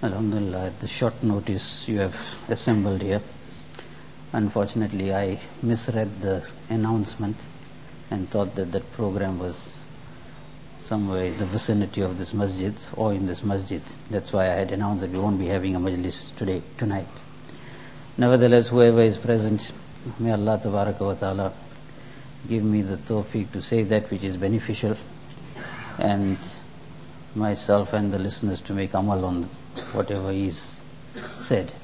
Alhamdulillah, at the short notice you have assembled here. Unfortunately, I misread the announcement and thought that that program was somewhere in the vicinity of this masjid or in this masjid. That's why I had announced that we won't be having a majlis tonight. Nevertheless, whoever is present, may Allah Tabaraka wa Ta'ala give me the tawfiq to say that which is beneficial, and myself and the listeners to make amal on whatever is said.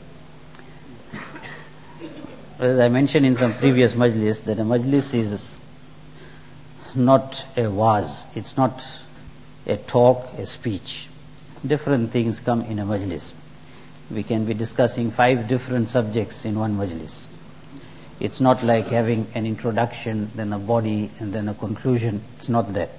As I mentioned in some previous majlis, that a majlis is not a waz, it's not a talk, a speech. Different things come in a majlis. We can be discussing 5 different subjects in one majlis. It's not like having an introduction, then a body, and then a conclusion. It's not that.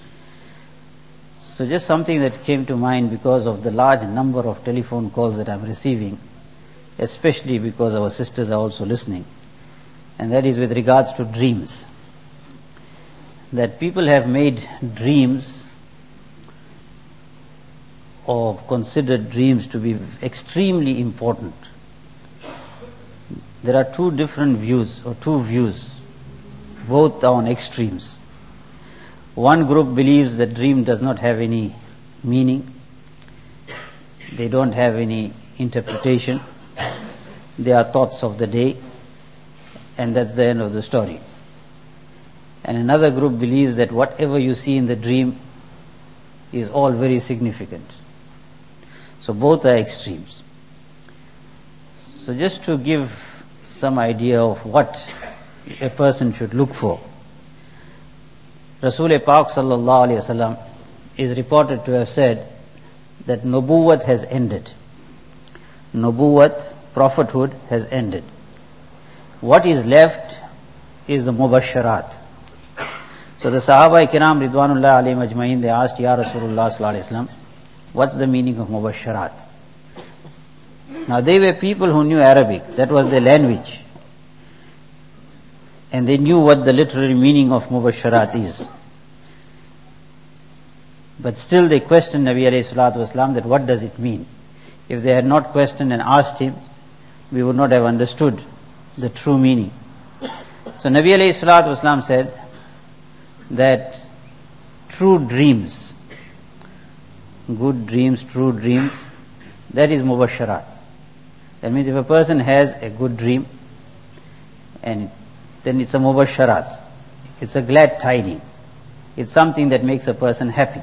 So just something that came to mind because of the large number of telephone calls that I'm receiving, especially because our sisters are also listening, and that is with regards to dreams. That people have made dreams or considered dreams to be extremely important. There are 2 different views, or 2 views, both are on extremes. One group believes that dream does not have any meaning, they don't have any interpretation, they are thoughts of the day, and that's the end of the story. And another group believes that whatever you see in the dream is all very significant. So both are extremes. So just to give some idea of what a person should look for, Rasul Pak sallallahu alayhi wasallam is reported to have said that Nubuwwat has ended. Nubuwwat, prophethood, has ended. What is left is the Mubasharat. So the Sahaba Kiram Ridwanullah alayhim ajma'in, they asked, Ya Rasulullah sallallahu alayhi wasallam, what's the meaning of Mubasharat? Now they were people who knew Arabic, that was their language. And they knew what the literary meaning of Mubasharat is. But still they questioned Nabi alayhi salatu wasalam that what does it mean? If they had not questioned and asked him, we would not have understood the true meaning. So Nabi alayhi salatu wasalam said that true dreams, good dreams, true dreams, that is Mubasharat. That means if a person has a good dream, and then it's a Mubasharat. It's a glad tiding. It's something that makes a person happy.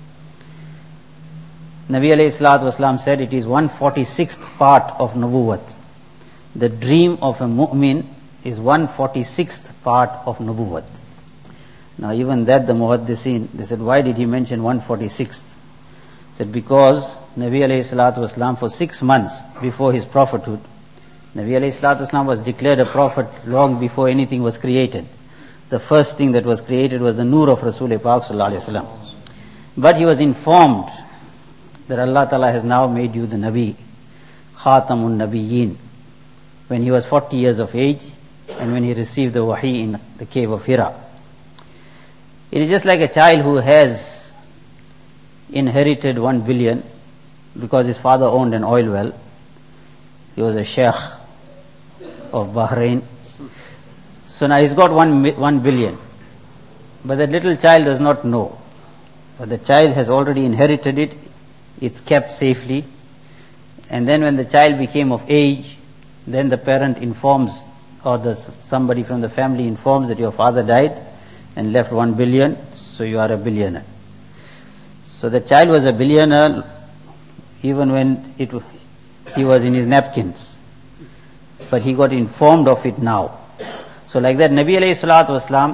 Nabi alayhi salatu wasalam said it is 1/46th part of Nubuwwat. The dream of a mu'min is 1/46th part of Nubuwwat. Now even that the Muhaddithin, they said, why did he mention 1/46th? Said because Nabi alayhi salatu wasalam for 6 months before his prophethood, Nabi alayhi salatu wasalam was declared a prophet long before anything was created. The first thing that was created was the nur of Rasul Pak sallallahu alayhi wasallam. But he was informed that Allah Ta'ala has now made you the Nabi, Khatamun Nabiyyin, when he was 40 years of age and when he received the wahi in the cave of Hira. It is just like a child who has inherited 1 billion because his father owned an oil well. He was a sheikh of Bahrain. So now he's got 1 billion. But that little child does not know. But the child has already inherited it. It's kept safely. And then when the child became of age, then the parent informs, or somebody from the family informs that your father died and left 1 billion, so you are a billionaire. So the child was a billionaire even when he was in his napkins. But he got informed of it now. So like that, Nabi alayhi salatu wasalam,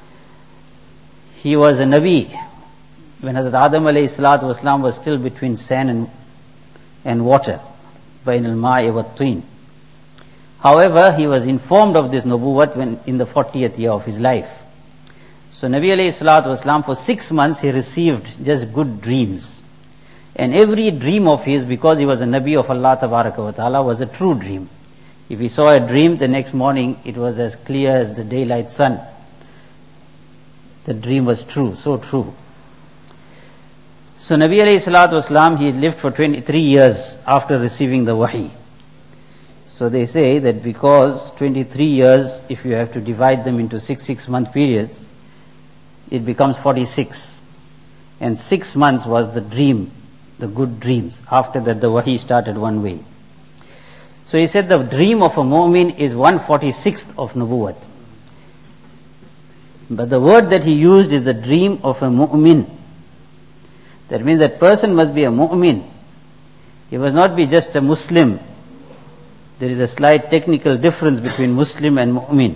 he was a Nabi when Hazrat Adam alayhi salatu wasalam was still between sand and water, bain al-ma'i wa at-tin. However, he was informed of this nubuwwat when in the 40th year of his life. So Nabi alayhi salatu wasalam, for 6 months he received just good dreams. And every dream of his, because he was a Nabi of Allah Tabaraka wa Ta'ala, was a true dream. If he saw a dream, the next morning it was as clear as the daylight sun. The dream was true, so true. So Nabi alayhi salatu wasalam, he lived for 23 years after receiving the wahi. So they say that because 23 years, if you have to divide them into 6-month periods, it becomes 46. And 6 months was the dream, the good dreams. After that the wahi started one way. So he said the dream of a mu'min is 1/46 of nubuwwat. But the word that he used is the dream of a mu'min. That means that person must be a mu'min. He must not be just a Muslim. There is a slight technical difference between Muslim and mu'min.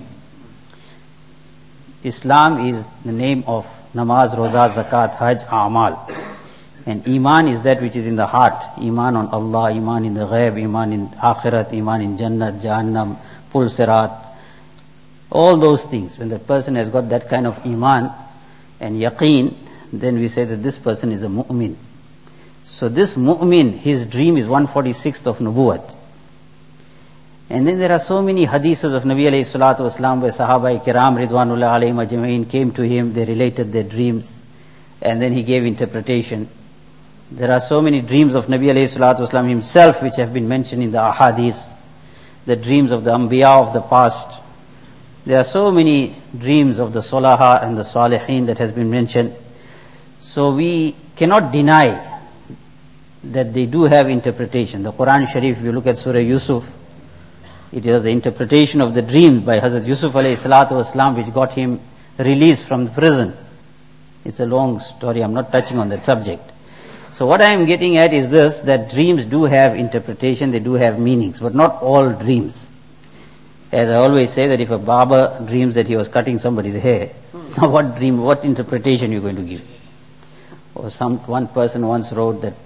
Islam is the name of namaz, roza, zakat, hajj, a'mal. And iman is that which is in the heart. Iman on Allah, iman in the ghaib, iman in akhirat, iman in jannat, jahannam, pul sirat. All those things. When the person has got that kind of iman and yaqeen, then we say that this person is a mu'min. So this mu'min, his dream is 1/46 of nubuwwat. And then there are so many hadiths of Nabi alayhi salatu wasalam where Sahaba kiram ridwanullah alayhim ajma'in came to him, they related their dreams, and then he gave interpretation. There are so many dreams of Nabi alayhi salatu wasalam himself which have been mentioned in the ahadith, the dreams of the anbiya of the past. There are so many dreams of the Salaha and the Salihin that has been mentioned. So we cannot deny that they do have interpretation. The Quran Sharif, if you look at Surah Yusuf, it is the interpretation of the dream by Hazrat Yusuf alayhi salatu wasalam which got him released from the prison. It's a long story, I'm not touching on that subject. So what I am getting at is this, that dreams do have interpretation, they do have meanings, but not all dreams. As I always say that if a barber dreams that he was cutting somebody's hair, now what interpretation are you going to give? Or one person once wrote that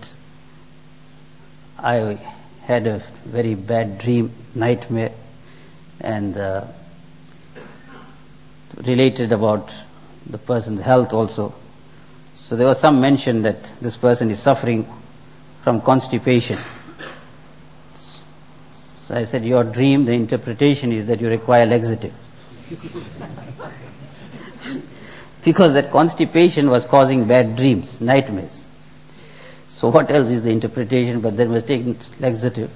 I had a very bad dream, nightmare, and related about the person's health also. So there was some mention that this person is suffering from constipation. So I said, your dream, the interpretation is that you require laxative. Because that constipation was causing bad dreams, nightmares. So what else is the interpretation but they must take laxative.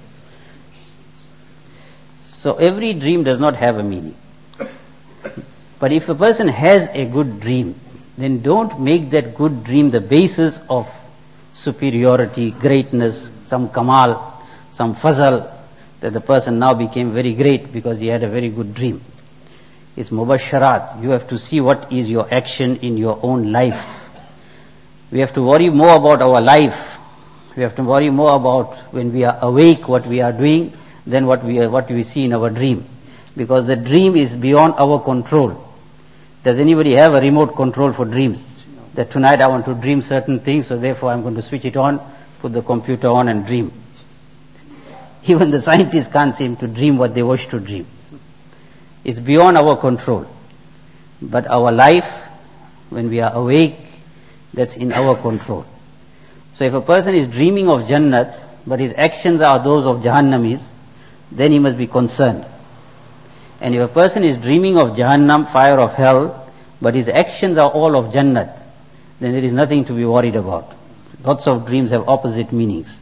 So every dream does not have a meaning. But if a person has a good dream, then don't make that good dream the basis of superiority, greatness, some kamal, some fazal, that the person now became very great because he had a very good dream. It's mubasharat. You have to see what is your action in your own life. We have to worry more about our life. We have to worry more about when we are awake what we are doing than what we see in our dream. Because the dream is beyond our control. Does anybody have a remote control for dreams? That tonight I want to dream certain things, so therefore I'm going to switch it on, put the computer on and dream. Even the scientists can't seem to dream what they wish to dream. It's beyond our control. But our life, when we are awake, that's in our control. So if a person is dreaming of Jannat, but his actions are those of Jahannamis, then he must be concerned. And if a person is dreaming of Jahannam, fire of hell, but his actions are all of Jannat, then there is nothing to be worried about. Lots of dreams have opposite meanings.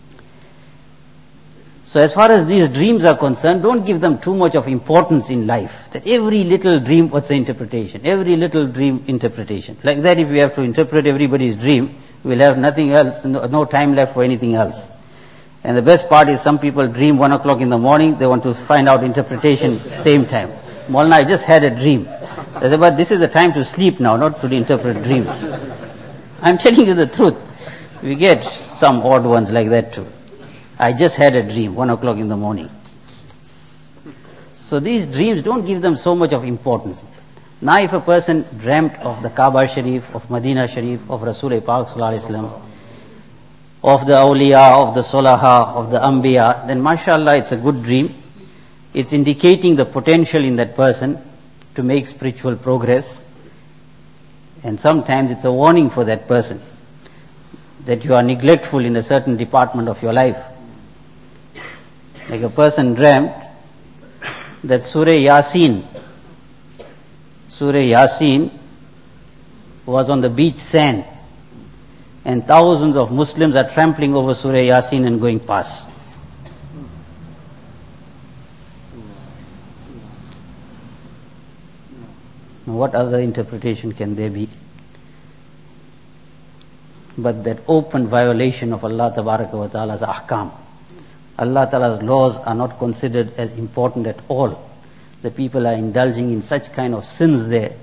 So as far as these dreams are concerned, don't give them too much of importance in life. That every little dream, what's the interpretation? Every little dream interpretation. Like that, if we have to interpret everybody's dream, we'll have nothing else, no time left for anything else. And the best part is some people dream 1 o'clock in the morning, they want to find out interpretation same time. Maulana, I just had a dream. They say, but this is the time to sleep now, not to interpret dreams. I'm telling you the truth. We get some odd ones like that too. I just had a dream, 1 o'clock in the morning. So these dreams, don't give them so much of importance. Now if a person dreamt of the Kaaba Sharif, of Medina Sharif, of Rasul-e Pak Sallallahu Alaihi Wasallam, of the awliya, of the Salaha, of the Anbiya, then mashallah it's a good dream. It's indicating the potential in that person to make spiritual progress. And sometimes it's a warning for that person that you are neglectful in a certain department of your life. Like a person dreamt that Surah Yasin was on the beach sand. and thousands of Muslims are trampling over Surah Yasin and going past. Now, what other interpretation can there be? But that open violation of Allah Tabaraka wa Ta'ala's ahkam. Allah Ta'ala's laws are not considered as important at all. The people are indulging in such kind of sins there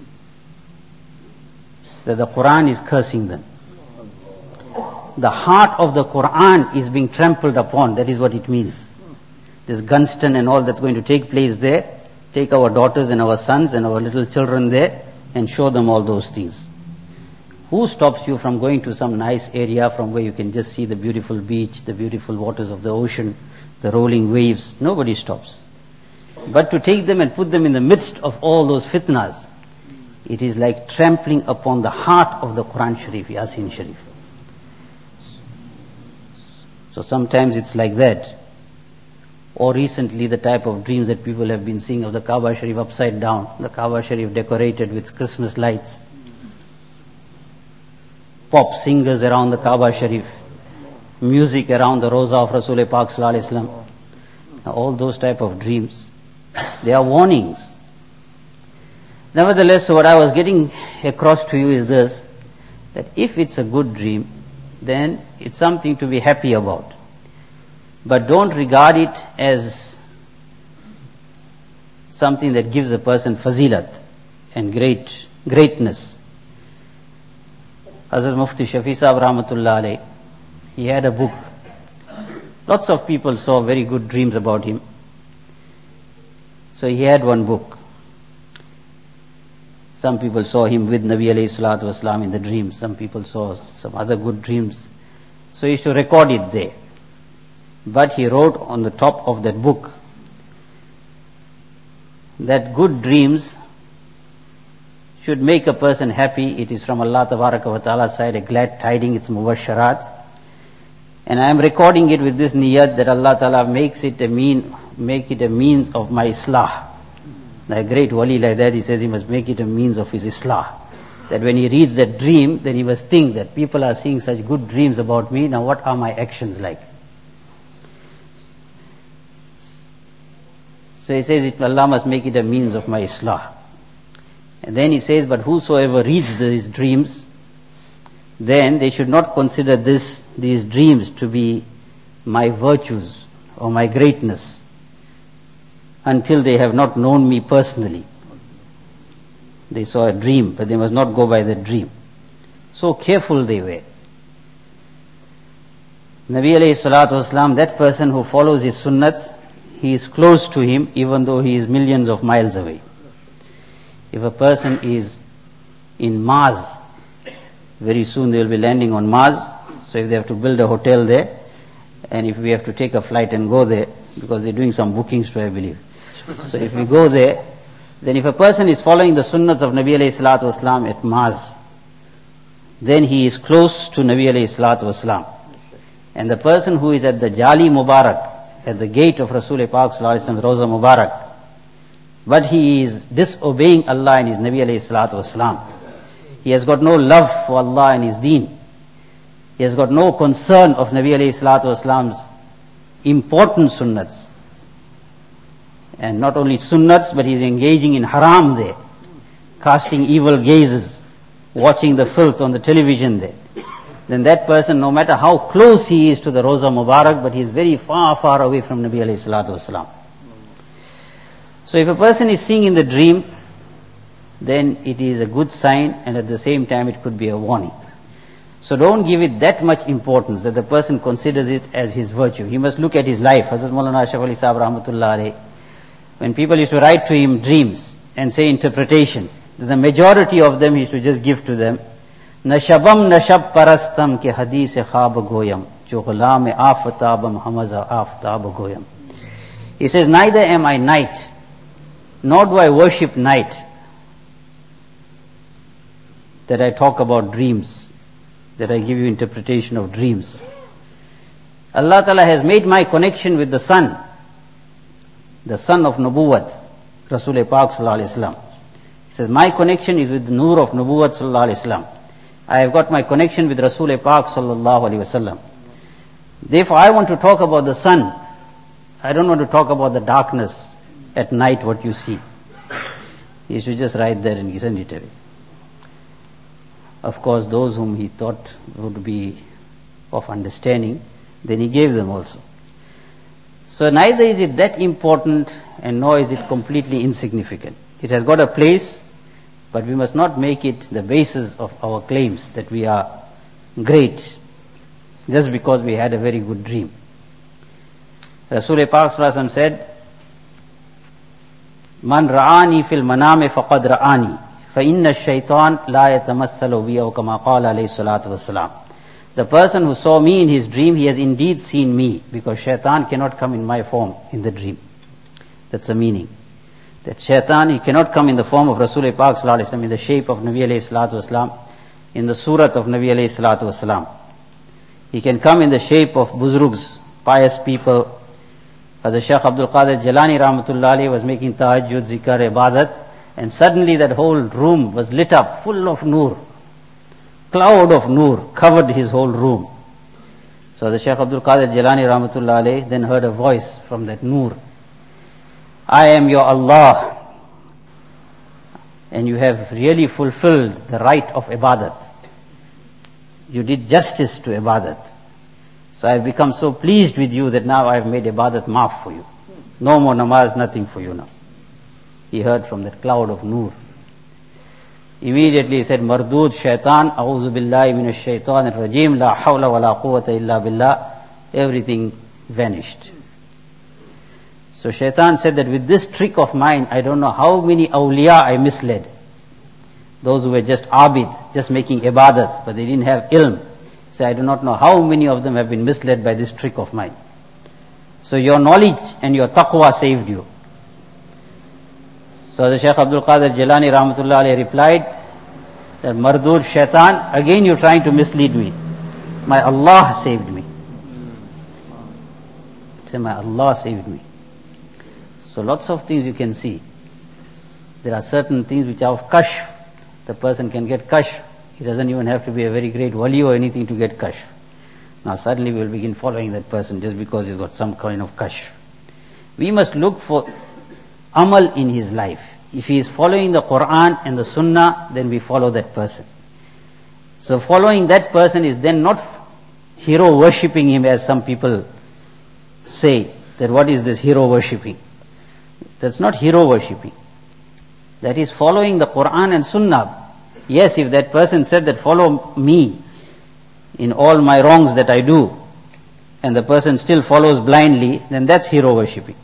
that the Quran is cursing them. The heart of the Quran is being trampled upon. That is what it means. This Gunston and all that's going to take place there, take our daughters and our sons and our little children there and show them all those things. Who stops you from going to some nice area from where you can just see the beautiful beach, the beautiful waters of the ocean, the rolling waves? Nobody stops. But to take them and put them in the midst of all those fitnas, it is like trampling upon the heart of the Quran Sharif, Yasin Sharif. So sometimes it's like that. Or recently the type of dreams that people have been seeing of the Kaaba Sharif upside down, the Kaaba Sharif decorated with Christmas lights, pop singers around the Kaaba Sharif, music around the Roza of Rasul Pak Sallallahu Alaihi Wasallam. Now all those type of dreams, they are warnings. Nevertheless, so what I was getting across to you is this, that if it's a good dream, then it's something to be happy about. But don't regard it as something that gives a person fazilat and greatness. Hazrat Mufti Shafi Sahib Rahmatullah Alayh, he had a book. Lots of people saw very good dreams about him. So he had one book. Some people saw him with Nabi alayhi salatu wasalam in the dreams. Some people saw some other good dreams. So he used to record it there. But he wrote on the top of that book that good dreams should make a person happy. It is from Allah Tabaraka wa Ta'ala's side, a glad tiding, it's mubasharat. And I am recording it with this niyat that Allah Ta'ala make it a means of my islah. A great wali like that, he says he must make it a means of his islah. That when he reads that dream, then he must think that people are seeing such good dreams about me, now what are my actions like? So he says Allah must make it a means of my islah. And then he says, but whosoever reads these dreams, then they should not consider these dreams to be my virtues or my greatness until they have not known me personally. They saw a dream, but they must not go by the dream. So careful they were. Nabi alayhi salatu wasalam, that person who follows his sunnats, he is close to him even though he is millions of miles away. If a person is in Mars, very soon they will be landing on Mars, so if they have to build a hotel there, and if we have to take a flight and go there, because they're doing some bookings too, I believe. So if we go there, then if a person is following the sunnahs of Nabi alayhi salatu wasalam at Mars, then he is close to Nabi alayhi salatu wasalam. And the person who is at the Jali Mubarak, at the gate of Rasul Pak Sallallahu Alaihi Wasallam, Roza Mubarak, but he is disobeying Allah and his Nabi alayhi salatu wasalam. He has got no love for Allah and his deen. He has got no concern of Nabi alayhi salatu wasalam's important sunnats. And not only sunnats, but he is engaging in haram there, casting evil gazes, watching the filth on the television there. Then that person, no matter how close he is to the Roza Mubarak, but he is very far, far away from Nabi alayhi salatu wasalam. So if a person is seeing in the dream, then it is a good sign, and at the same time it could be a warning. So don't give it that much importance that the person considers it as his virtue. He must look at his life. Hazrat Maulana Ashraf Ali Sahib Rahmatullah Alayh, when people used to write to him dreams and say interpretation, the majority of them he used to just give to them, Nashabam nashab parastam ke hadith khab goyam, jo ghulam afatabam hamaza aftab goyam. He says, neither am I night, nor do I worship night, that I talk about dreams, that I give you interpretation of dreams. Allah Ta'ala has made my connection with the sun of Nubuwwat, Rasul Pak Sallallahu Alaihi Wasallam. He says, my connection is with the Nur of Nubuwwat Sallallahu Alaihi Wasallam. I have got my connection with Rasul Pak sallallahu alaihi wasallam. Therefore, I want to talk about the sun. I don't want to talk about the darkness at night, what you see. He should just write there and send it away. Of course, those whom he thought would be of understanding, then he gave them also. So neither is it that important and nor is it completely insignificant. It has got a place, but we must not make it the basis of our claims that we are great just because we had a very good dream. Rasul Pak Sallallahu Alaihi Wasallam said, Man ra'ani fil maname faqad ra'ani fa inna ash-shaytan la yatamassalu bi aw kama qala alayhi salatu wassalam. The person who saw me in his dream, he has indeed seen me, because shaitan cannot come in my form in the dream. That's the meaning. That shaitan, he cannot come in the form of Rasul Pak Sallallahu Alaihi Wasallam, in the shape of Nabi alayhi salatu wasalam, in the surat of Nabi alayhi salatu wasalam. He can come in the shape of buzrugs, pious people. As Shaykh Abdul Qadir Jilani Rahmatullah Alayhi was making tahajjud, zikr, ibadat, and suddenly that whole room was lit up, full of nur. Cloud of nur covered his whole room. So the Shaykh Abdul Qadir Jilani Rahmatullah Alayhi then heard a voice from that nur. I am your Allah, and you have really fulfilled the right of ibadat. You did justice to ibadat. So I have become so pleased with you that now I have made ibadat maaf for you. No more namaz, nothing for you now. He heard from that cloud of nur. Immediately he said, Mardud shaitan, a'udhu billahi minash shaitan ar-rajim, la hawla wa la quwwata illa billah. Everything vanished. So shaitan said that with this trick of mine, I don't know how many awliya I misled. Those who were just abid, just making ibadat, but they didn't have ilm. He said, I do not know how many of them have been misled by this trick of mine. So your knowledge and your taqwa saved you. So the Shaykh Abdul Qadir Jilani Rahmatullah Alayhi replied that Mardud shaitan, again you're trying to mislead me. My Allah saved me. Say, my Allah saved me. So lots of things you can see. There are certain things which are of kashf. The person can get kashf. He doesn't even have to be a very great wali or anything to get kashf. Now suddenly we will begin following that person just because he's got some kind of kashf. We must look for amal in his life. If he is following the Quran and the Sunnah, then we follow that person. So following that person is then not hero worshipping him, as some people say, that what is this hero worshipping? That's not hero worshipping. That is following the Quran and Sunnah. Yes, if that person said that follow me in all my wrongs that I do, and the person still follows blindly, then that's hero worshipping.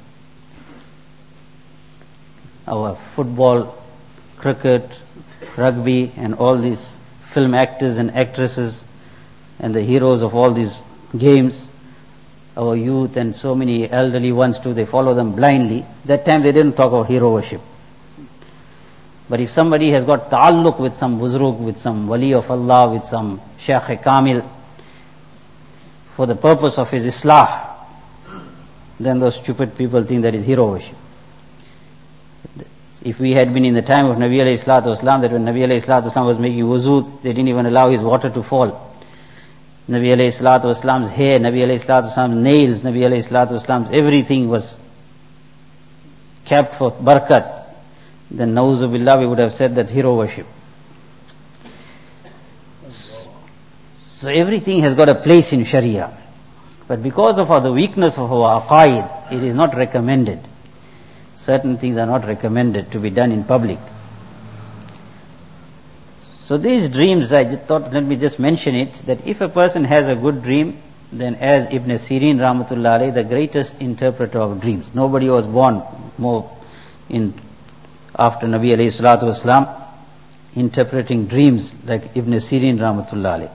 Our football, cricket, rugby, and all these film actors and actresses, and the heroes of all these games, our youth and so many elderly ones too, they follow them blindly. That time they didn't talk of hero worship. But if somebody has got ta'alluq with some buzrug, with some wali of Allah, with some Shaykh Kamil, for the purpose of his islah, then those stupid people think that is hero worship. If we had been in the time of Nabi alayhi salatu wasalam, that when Nabi alayhi salatu wasalam was making wuzu, they didn't even allow his water to fall. Nabi alayhi salatu wasalam's hair, Nabi alayhi salatu wasalam's nails, Nabi alayhi salatu wasalam's everything was kept for barakat. Then na'uzu billah, we would have said that hero worship. So everything has got a place in Sharia. But because of the weakness of our aqaid, it is not recommended. Certain things are not recommended to be done in public. So these dreams, I just thought, let me just mention it, that if a person has a good dream, then as Ibn Sirin Rahmatullah Alayhi, the greatest interpreter of dreams. Nobody was born more after Nabi alayhi salatu wasalam interpreting dreams like Ibn Sirin Rahmatullah Alayhi.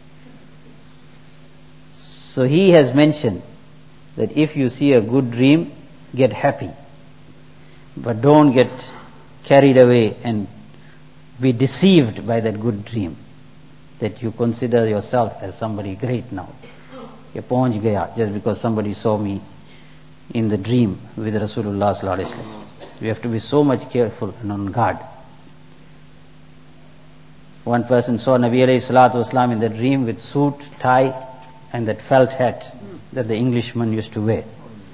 So he has mentioned that if you see a good dream, get happy. But don't get carried away and be deceived by that good dream, that you consider yourself as somebody great now. Ye pahunch gaya, just because somebody saw me in the dream with Rasulullah sallallahu alaihi wasallam. We have to be so much careful and on guard. One person saw Nabi alayhi salatu wasalam in the dream with suit, tie and that felt hat that the Englishman used to wear.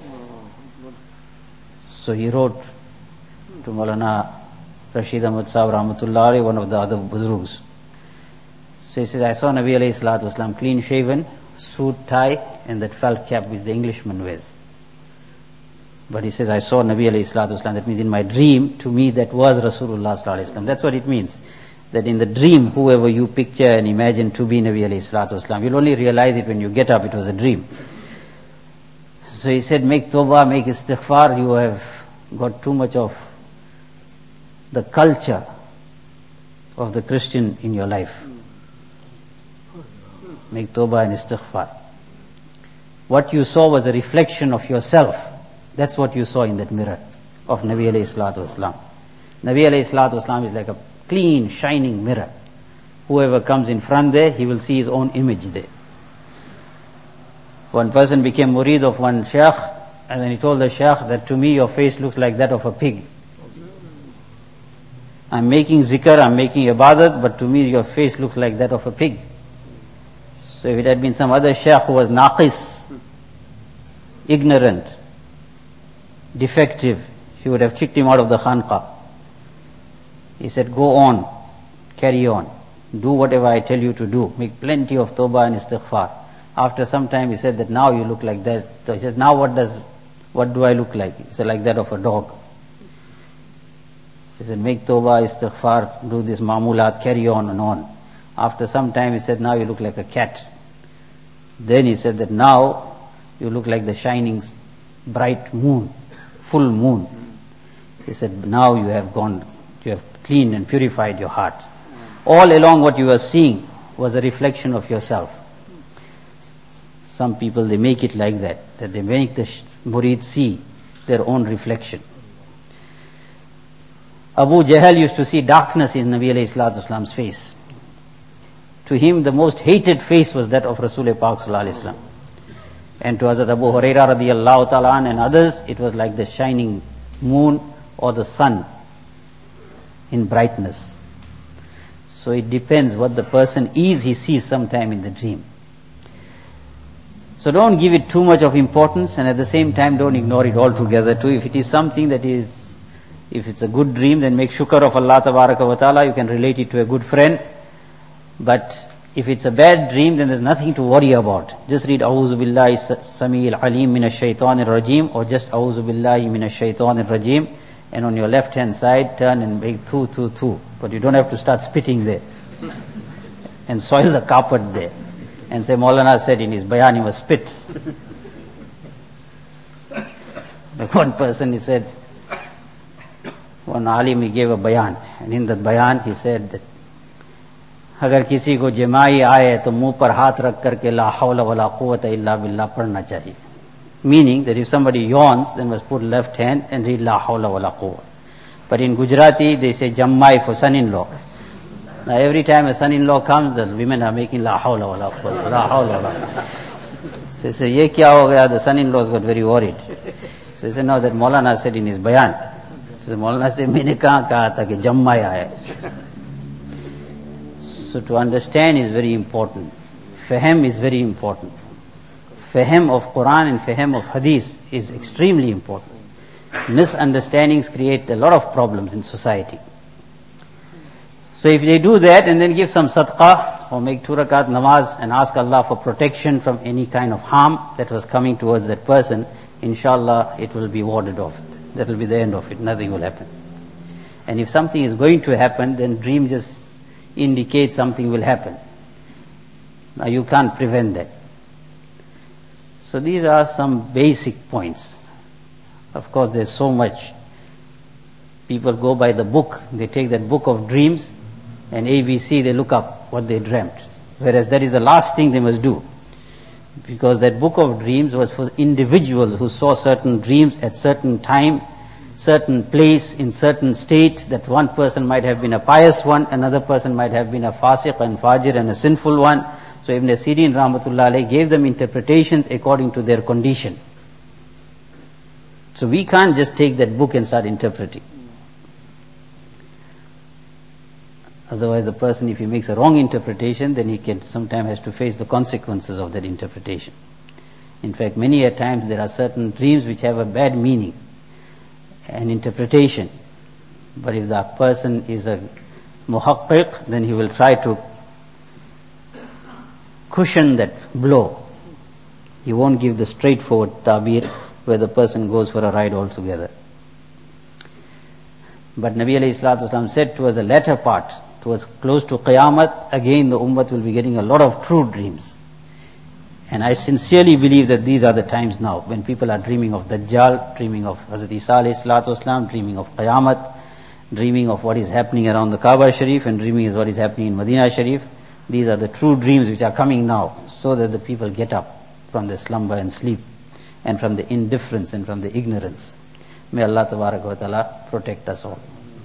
So he wrote to Maulana Rashid Ahmad Sahib Rahmatullah Alayhi, one of the other Buzrugs. So he says, I saw Nabi alayhi salatu wasalam clean shaven, suit, tie and that felt cap which the Englishman wears. But he says, I saw Nabi alayhi salatu wasalam. That means in my dream, to me that was Rasulullah sallallahu alayhi wasallam. That's what it means. That in the dream, whoever you picture and imagine to be Nabi alayhi salatu wasalam, you'll only realize it when you get up, it was a dream. So he said, make tawbah, make istighfar, you have got too much of the culture of the Christian in your life. Make tawbah and istighfar. What you saw was a reflection of yourself. That's what you saw in that mirror of Nabi alayhi salatu wasalam. Nabi alayhi salatu wasalam is like a clean, shining mirror. Whoever comes in front there, he will see his own image there. One person became murid of one shaykh, and then he told the shaykh that to me your face looks like that of a pig. I'm making zikr, I'm making ibadat, but to me your face looks like that of a pig. So if it had been some other shaykh who was naqis, ignorant, defective, he would have kicked him out of the khanqah. He said, go on, carry on, do whatever I tell you to do, make plenty of tawbah and istighfar. After some time he said that now you look like that. So he said, now what do I look like? He said, like that of a dog. He said, make tawbah, istighfar, do this ma'mulat, carry on and on. After some time he said, now you look like a cat. Then he said that now you look like the shining bright moon, full moon. He said, now you have cleaned and purified your heart. All along what you were seeing was a reflection of yourself. Some people, they make it like that they make the murid see their own reflection. Abu Jahl used to see darkness in Nabi alayhi salatu wasalam's face. To him, the most hated face was that of Rasul Pak sallallahu alayhi wasallam. And to Hazrat Abu Hurairah radiyallahu ta'ala and others, it was like the shining moon or the sun in brightness. So it depends what the person is, he sees sometime in the dream. So don't give it too much of importance, and at the same time don't ignore it altogether too. If it is something that is, if it's a good dream, then make shukr of Allah tabaraka wa ta'ala, you can relate it to a good friend. But if it's a bad dream, then there's nothing to worry about. Just read A'udhu Billahi Sami'il Alim Minash Shaitanir Rajim, or just A'udhu Billahi Minash Shaitanir Rajim, and on your left hand side turn and make two. But you don't have to start spitting there and soil the carpet there and say Maulana said in his bayan he must spit. Like one person, he said, one alim, he gave a bayan, and in the bayan he said that अगर किसी को जमाई आए तो मुंह पर हाथ रख करके ला हौला वला कुव्वता इल्ला बिल्लाह पढ़ना चाहिए. Meaning that if somebody yawns, then must put left hand and read la hawla wala quwwah. But in Gujarati they say jammai for son-in-law. Now every time a son-in-law comes, the women are making la hawla wala quwwata, la hawla wala. So they say, ye kya ho gaya? The son-in-laws got very worried. So they say, no, that Maulana said in his bayan. So Maulana said, maine kahan kaha tha ki jammai aaya. So to understand is very important. Fahm is very important. Fahm of Quran and fahm of Hadith is extremely important. Misunderstandings create a lot of problems in society. So if they do that and then give some sadaqah or make 2 rakat namaz and ask Allah for protection from any kind of harm that was coming towards that person, inshallah it will be warded off. That will be the end of it. Nothing will happen. And if something is going to happen, then dream just indicates something will happen. Now you can't prevent that. So these are some basic points. Of course there's so much. People go by the book, they take that book of dreams and ABC, they look up what they dreamt. Whereas that is the last thing they must do. Because that book of dreams was for individuals who saw certain dreams at certain time, certain place, in certain state, that one person might have been a pious one, another person might have been a fasiq and fajir and a sinful one. So Ibn Sirin Rahmatullah Alayh gave them interpretations according to their condition. So we can't just take that book and start interpreting. Otherwise the person, if he makes a wrong interpretation, then he can sometimes has to face the consequences of that interpretation. In fact, many a times there are certain dreams which have a bad meaning and interpretation. But if the person is a muhaqqiq, then he will try to cushion that blow. He won't give the straightforward ta'bir where the person goes for a ride altogether. But Nabi alayhi salatu wasalam said towards the latter part, towards close to Qiyamah, again the ummah will be getting a lot of true dreams. And I sincerely believe that these are the times now when people are dreaming of Dajjal, dreaming of Hazrat Isa alayhi salatu wasalam, dreaming of Qiyamah, dreaming of what is happening around the Kaaba Sharif, and dreaming of what is happening in Medina Sharif. These are the true dreams which are coming now, so that the people get up from their slumber and sleep, and from the indifference and from the ignorance. May Allah Tabaraka wa Ta'ala protect us all.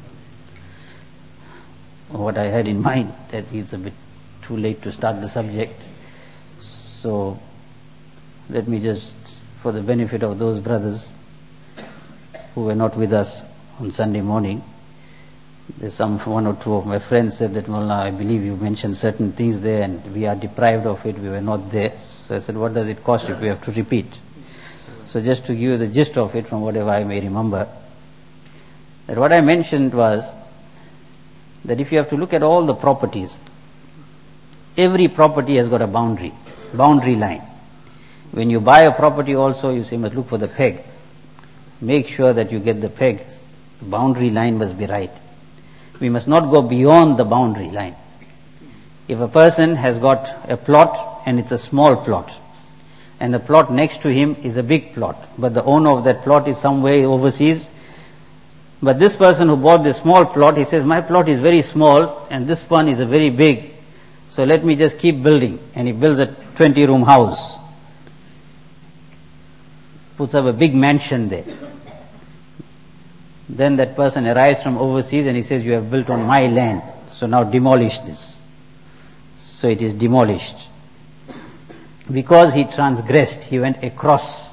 What I had in mind, that it's a bit too late to start the subject. So, let me just, for the benefit of those brothers who were not with us on Sunday morning, there's one or two of my friends said that, Maulana, I believe you mentioned certain things there and we are deprived of it, we were not there. So I said, what does it cost if we have to repeat? So just to give you the gist of it from whatever I may remember, that what I mentioned was that if you have to look at all the properties, every property has got a boundary line. When you buy a property also, you say, must look for the peg. Make sure that you get the peg. The boundary line must be right. We must not go beyond the boundary line. If a person has got a plot and it's a small plot, and the plot next to him is a big plot, but the owner of that plot is somewhere overseas, but this person who bought the small plot, he says, my plot is very small and this one is a very big, so let me just keep building. And he builds a 20-room house, puts up a big mansion there. Then that person arrives from overseas and he says, you have built on my land, so now demolish this. So it is demolished. Because he transgressed, he went across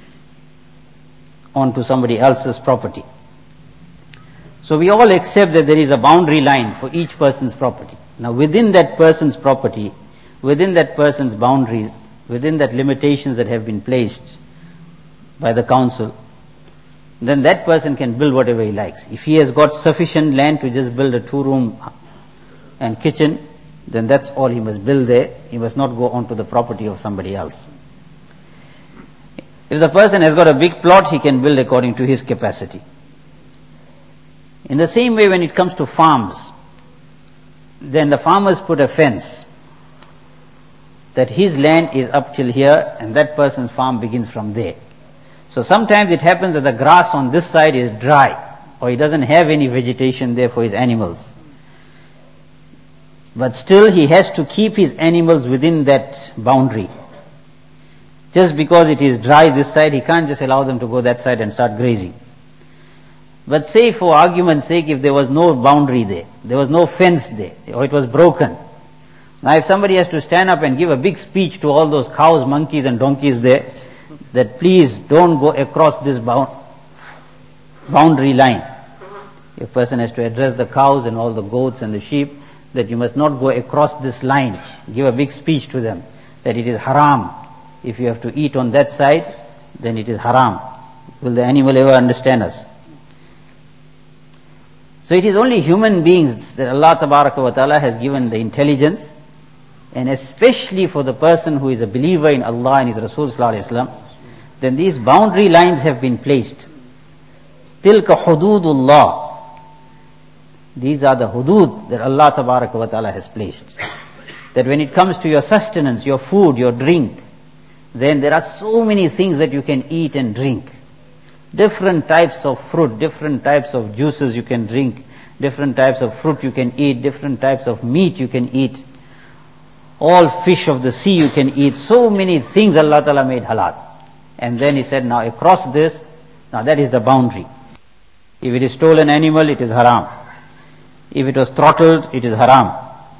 onto somebody else's property. So we all accept that there is a boundary line for each person's property. Now within that person's property, within that person's boundaries, within that limitations that have been placed by the council, then that person can build whatever he likes. If he has got sufficient land to just build a 2-room and kitchen, then that's all he must build there. He must not go onto the property of somebody else. If the person has got a big plot, he can build according to his capacity. In the same way, when it comes to farms, then the farmers put a fence that his land is up till here and that person's farm begins from there. So sometimes it happens that the grass on this side is dry, or he doesn't have any vegetation there for his animals. But still he has to keep his animals within that boundary. Just because it is dry this side, he can't just allow them to go that side and start grazing. But say for argument's sake, if there was no boundary there, there was no fence there, or it was broken. Now if somebody has to stand up and give a big speech to all those cows, monkeys and donkeys there, that please don't go across this boundary line. A person has to address the cows and all the goats and the sheep, that you must not go across this line. Give a big speech to them, that it is haram. If you have to eat on that side, then it is haram. Will the animal ever understand us? So it is only human beings that Allah Tabaraka wa Ta'ala has given the intelligence, and especially for the person who is a believer in Allah and His Rasul Sallallahu Alaihi Wasallam, then these boundary lines have been placed. Tilka hududullah. These are the hudud that Allah Tabaraka wa Ta'ala has placed. That when it comes to your sustenance, your food, your drink, then there are so many things that you can eat and drink. Different types of fruit, different types of juices you can drink, different types of fruit you can eat, different types of meat you can eat. All fish of the sea you can eat. So many things Allah Ta'ala made halal. And then He said, now across this, now that is the boundary. If it is stolen animal, it is haram. If it was throttled, it is haram.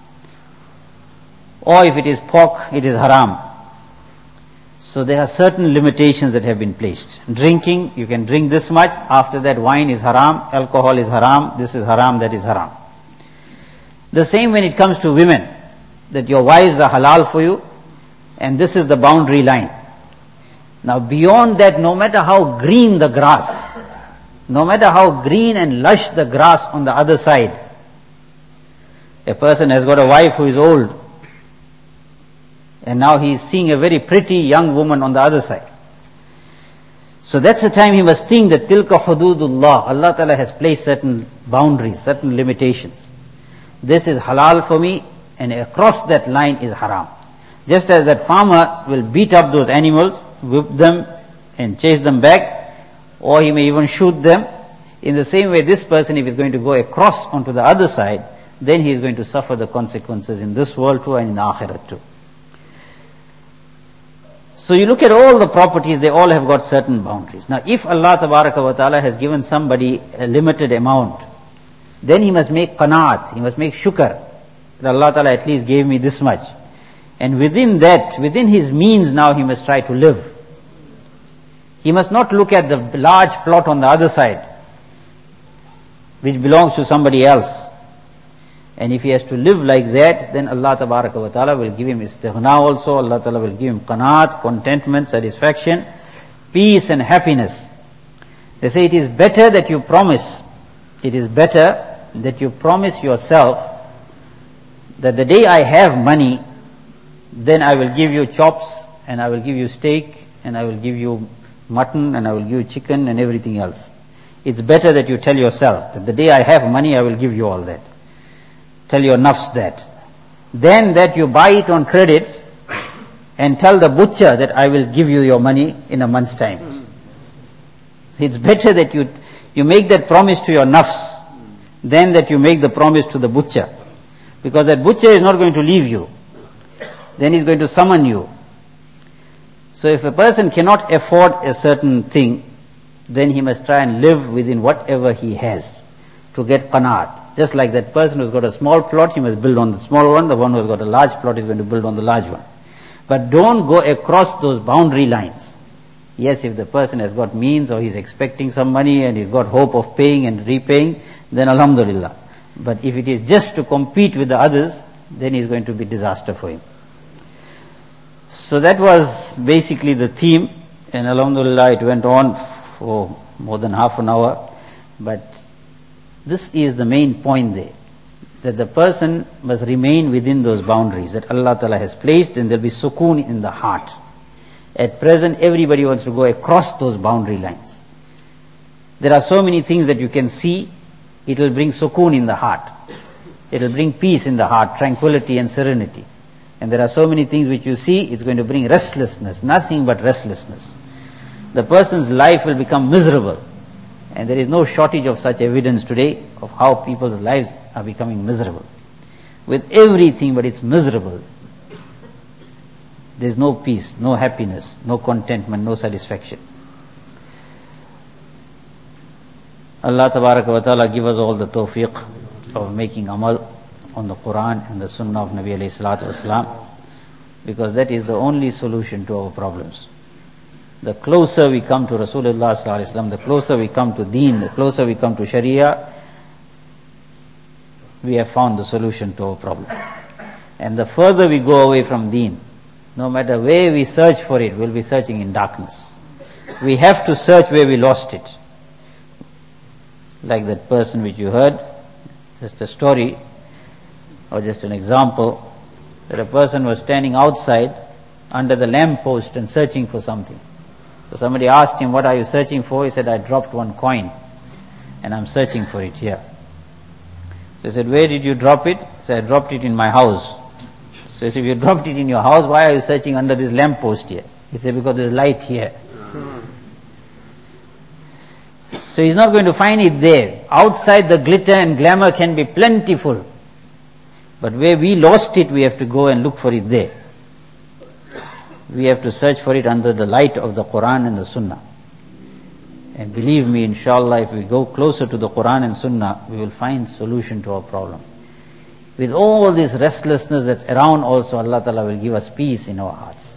Or if it is pork, it is haram. So there are certain limitations that have been placed. Drinking, you can drink this much. After that, wine is haram, alcohol is haram, this is haram, that is haram. The same when it comes to women, that your wives are halal for you, and this is the boundary line. Now beyond that, no matter how green the grass, no matter how green and lush the grass on the other side, a person has got a wife who is old, and now he is seeing a very pretty young woman on the other side. So that's the time he must think that tilka hududullah, Allah Ta'ala has placed certain boundaries, certain limitations. This is halal for me, and across that line is haram. Just as that farmer will beat up those animals, whip them and chase them back, or he may even shoot them, in the same way this person, if he is going to go across onto the other side, then he is going to suffer the consequences in this world too and in the akhirat too. So you look at all the properties, they all have got certain boundaries. Now if Allah Tabaraka wa Ta'ala has given somebody a limited amount, then he must make qanaat, he must make shukr, that Allah Ta'ala at least gave me this much. And within that, within his means now he must try to live. He must not look at the large plot on the other side, which belongs to somebody else. And if he has to live like that, then Allah Tabaraka wa Ta'ala will give him istighna also, Allah Ta'ala will give him qanaat, contentment, satisfaction, peace and happiness. They say it is better that you promise, it is better that you promise yourself that the day I have money, then I will give you chops, and I will give you steak, and I will give you mutton, and I will give you chicken and everything else. It's better that you tell yourself that the day I have money, I will give you all that. Tell your nafs that. Then that you buy it on credit and tell the butcher that I will give you your money in a month's time. It's better that you make that promise to your nafs than that you make the promise to the butcher. Because that butcher is not going to leave you. Then he's going to summon you. So if a person cannot afford a certain thing, then he must try and live within whatever he has to get qanaat. Just like that person who's got a small plot, he must build on the small one. The one who's got a large plot is going to build on the large one. But don't go across those boundary lines. Yes, if the person has got means or he's expecting some money and he's got hope of paying and repaying, then alhamdulillah. But if it is just to compete with the others, then it's going to be disaster for him. So that was basically the theme, and alhamdulillah it went on for more than half an hour. But this is the main point there, that the person must remain within those boundaries that Allah Ta'ala has placed, and there will be sukoon in the heart. At present everybody wants to go across those boundary lines. There are so many things that you can see, it will bring sukoon in the heart. It will bring peace in the heart, tranquility and serenity. And there are so many things which you see, it's going to bring restlessness, nothing but restlessness. The person's life will become miserable. And there is no shortage of such evidence today of how people's lives are becoming miserable. With everything, but it's miserable. There's no peace, no happiness, no contentment, no satisfaction. Allah Tabaraka wa Ta'ala give us all the tawfiq of making amal on the Quran and the Sunnah of Nabi alayhi salatu wasalam, because that is the only solution to our problems. The closer we come to Rasulullah sallallahu alaihi wasallam, the closer we come to Deen, the closer we come to Sharia, we have found the solution to our problem. And the further we go away from Deen, no matter where we search for it, we'll be searching in darkness. We have to search where we lost it. Like that person which you heard, just a story, or just an example, that a person was standing outside under the lamp post and searching for something. So somebody asked him, what are you searching for? He said, I dropped one coin and I'm searching for it here. So he said, where did you drop it? He said, I dropped it in my house. So he said, if you dropped it in your house, why are you searching under this lamp post here? He said, because there's light here. So he's not going to find it there. Outside the glitter and glamour can be plentiful. But where we lost it, we have to go and look for it there. We have to search for it under the light of the Quran and the Sunnah. And believe me, inshallah, if we go closer to the Quran and Sunnah, we will find solution to our problem. With all this restlessness that's around also, Allah Ta'ala will give us peace in our hearts.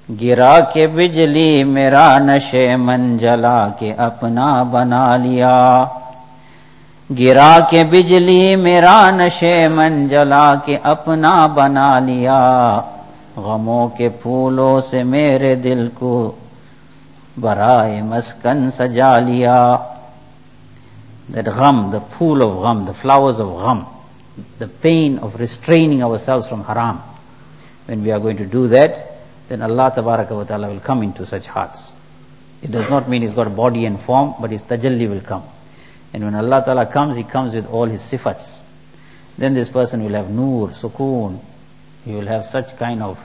گرا کے بجلی میرا نشے من جلا کے اپنا بنا لیا. گرا کے بجلی میرا نشے من جلا کے اپنا بنا لیا. غموں کے پھولوں سے میرے دل کو برائے مسکن سجا لیا. That gham, the pool of gham, the flowers of gham, the pain of restraining ourselves from haram. When we are going to do that, then Allah Tabaraka wa Ta'ala will come into such hearts. It does not mean he's got a body and form, but his tajalli will come. And when Allah Ta'ala comes, he comes with all his sifats. Then this person will have nur, sukoon. He will have such kind of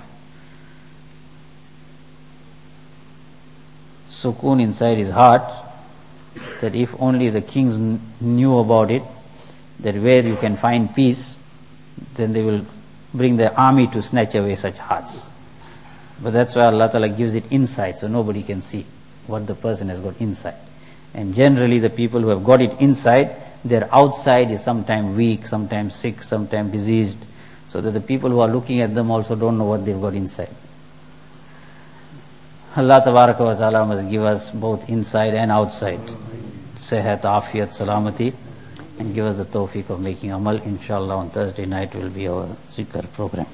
sukoon inside his heart that if only the kings knew about it, that where you can find peace, then they will bring their army to snatch away such hearts. But that's why Allah Ta'ala gives it inside, so nobody can see what the person has got inside. And generally the people who have got it inside, their outside is sometimes weak, sometimes sick, sometimes diseased, so that the people who are looking at them also don't know what they've got inside. Allah Tabaraka wa Ta'ala must give us both inside and outside sehat, afiyat, salamati, and give us the tawfiq of making amal. Inshallah on Thursday night will be our zikr program.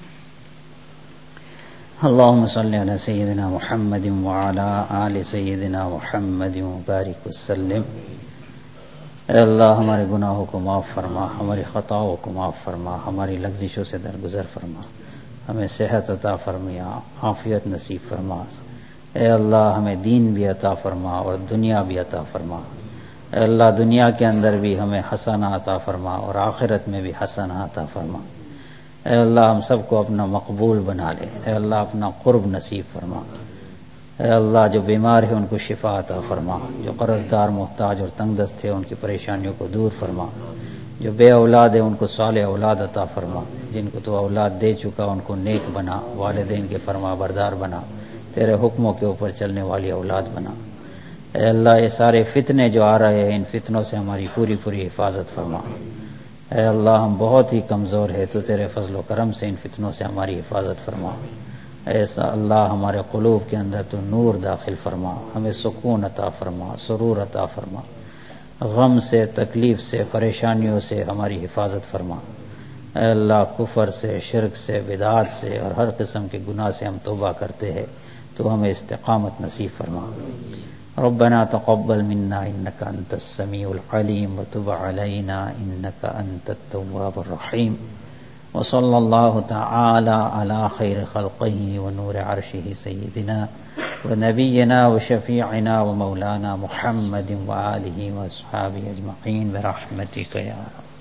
اللهم صل على سيدنا محمد وعلى آل سيدنا محمد وبارك وسلم. اے اللہ ہمارے گناہوں کو معاف فرما، ہماری خطاؤں کو معاف فرما، ہماری لغزشوں سے درگزر فرما، ہمیں صحت عطا فرما، عافیت نصیب فرما. اے اللہ ہمیں دین بھی عطا فرما اور دنیا بھی عطا فرما. اے اللہ دنیا کے اندر بھی ہمیں حسنہ عطا فرما اور آخرت میں بھی حسنہ عطا فرما. اے اللہ ہم سب کو اپنا مقبول بنا لے. اے اللہ اپنا قرب نصیب فرما. اے اللہ جو بیمار ہے ان کو شفا عطا فرما، جو قرض دار محتاج اور تنگ دست ہے ان کی پریشانیوں کو دور فرما، جو بے اولاد ہے ان کو صالح اولاد عطا فرما، جن کو تو اولاد دے چکا ان کو نیک بنا، والدین کے فرما بردار بنا، تیرے حکموں کے اوپر چلنے والی اولاد بنا. اے اللہ یہ سارے فتنے جو آ رہے ہیں ان فتنوں سے ہماری پوری پوری حفاظت فرما. اے اللہ ہم بہت ہی کمزور ہے، تو تیرے فضل و کرم سے ان فتنوں سے ہماری حفاظت فرما. ایسا اللہ ہمارے قلوب کے اندر تو نور داخل فرما، ہمیں سکون عطا فرما، سرور عطا فرما. غم سے، تکلیف سے، پریشانیوں سے ہماری حفاظت فرما. اے اللہ کفر سے، شرک سے، بدعات سے اور ہر قسم کے گناہ سے ہم توبہ کرتے ہیں، تو ہمیں استقامت نصیب فرما. ربنا تقبل منا انك انت السميع العليم وتب علينا انك انت التواب الرحيم. وصلى الله تعالى على خير خلقه ونور عرشه سيدنا ونبينا وشفيعنا ومولانا محمد وآله وأصحابه أجمعين برحمتك يا رب.